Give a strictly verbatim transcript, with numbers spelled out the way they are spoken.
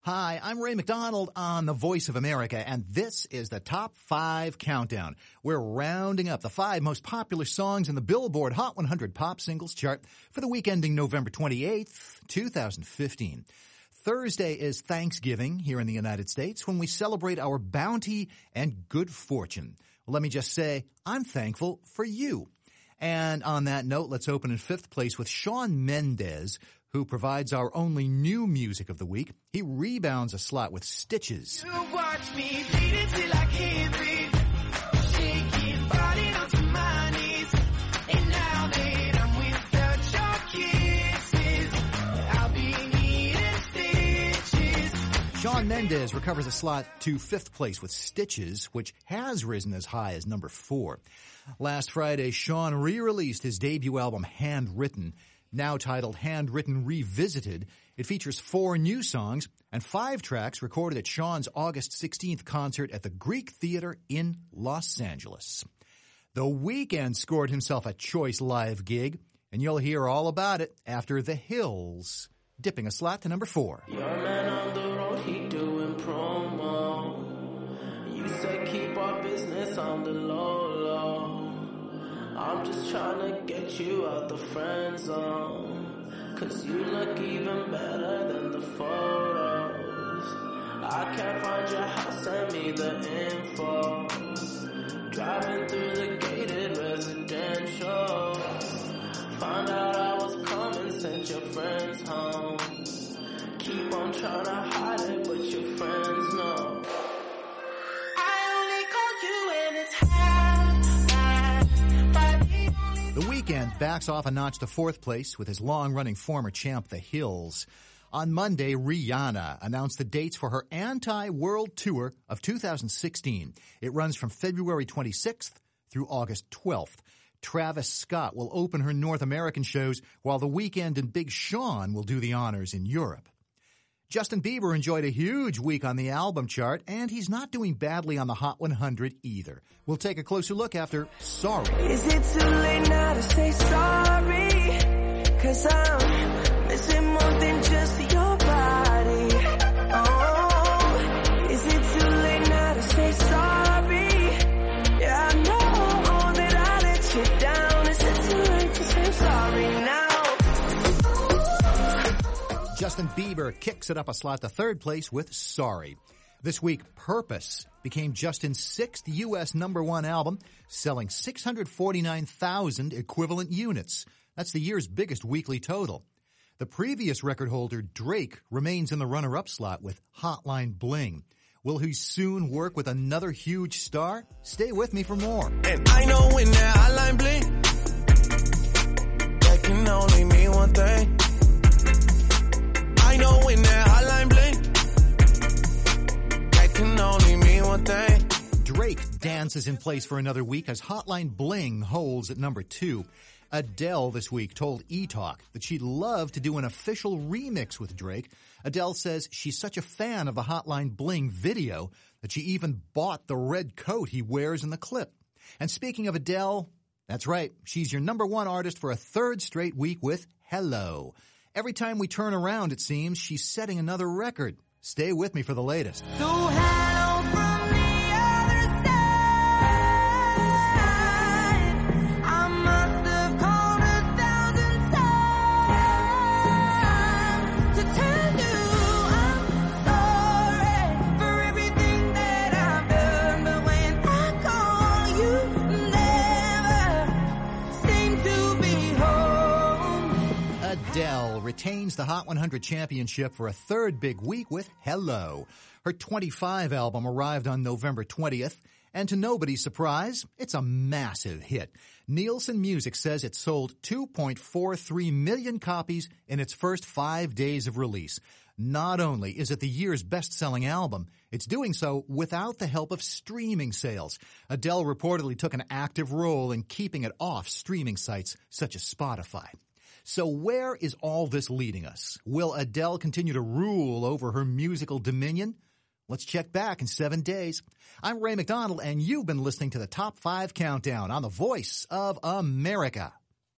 Hi, I'm Ray McDonald on the Voice of America, and this is the Top five Countdown. We're rounding up the five most popular songs in the Billboard Hot one hundred Pop Singles chart for the week ending November twenty-eighth, twenty fifteen. Thursday is Thanksgiving here in the United States, when we celebrate our bounty and good fortune. Well, let me just say, I'm thankful for you. And on that note, let's open in fifth place with Shawn Mendes, who provides our only new music of the week. He rebounds a slot with Stitches. You watch me bleed until I can't breathe, shaking body onto my knees, and now that I'm without your kisses, I'll be needing stitches. Shawn Mendes recovers a slot to fifth place with Stitches, which has risen as high as number four. Last Friday, Shawn re-released his debut album, Handwritten. Now titled Handwritten Revisited, it features four new songs and five tracks recorded at Shawn's August sixteenth concert at the Greek Theater in Los Angeles. The Weeknd scored himself a choice live gig, and you'll hear all about it after The Hills, dipping a slot to number four. Your man on the road, he doing promo. You said keep our business on the low, low. I'm just trying to get you out the friend zone, cause you look even better than the photos. I can't find your house, send me the info. Driving through the gated residential, found out I was coming, sent your friends home. Keep on trying to hide it, but your friends know. I only call you when it's high. The Weeknd backs off a notch to fourth place with his long-running former champ, The Hills. On Monday, Rihanna announced the dates for her anti-world tour of two thousand sixteen. It runs from February twenty-sixth through August twelfth. Travis Scott will open her North American shows, while The Weeknd and Big Sean will do the honors in Europe. Justin Bieber enjoyed a huge week on the album chart, and he's not doing badly on the Hot one hundred either. We'll take a closer look after Sorry. Is it too late now to say sorry? Cause I'm missing more than just your body. Oh, is it too late now to say sorry? Yeah, I know that I let you down. Is it too late to say sorry now? Justin Bieber kicks it up a slot to third place with Sorry. This week, Purpose became Justin's sixth U S number one album, selling six hundred forty-nine thousand equivalent units. That's the year's biggest weekly total. The previous record holder, Drake, remains in the runner-up slot with Hotline Bling. Will he soon work with another huge star? Stay with me for more. And I know when that hotline bling, that can only mean one thing. I know when that hotline bling, that can only mean one thing. Drake dances in place for another week as Hotline Bling holds at number two. Adele this week told E-Talk that she'd love to do an official remix with Drake. Adele says she's such a fan of the Hotline Bling video that she even bought the red coat he wears in the clip. And speaking of Adele, that's right, she's your number one artist for a third straight week with Hello. Every time we turn around, it seems, she's setting another record. Stay with me for the latest. So hello from the other side. I must have called a thousand times to tell you I'm sorry for everything that I've done. But when I call, you never seem to be home. Adele retains the Hot one hundred championship for a third big week with Hello. Her twenty-five album arrived on November twentieth, and to nobody's surprise, it's a massive hit. Nielsen Music says it sold two point four three million copies in its first five days of release. Not only is it the year's best-selling album, it's doing so without the help of streaming sales. Adele reportedly took an active role in keeping it off streaming sites such as Spotify. So where is all this leading us? Will Adele continue to rule over her musical dominion? Let's check back in seven days. I'm Ray McDonald, and you've been listening to the Top five Countdown on the Voice of America.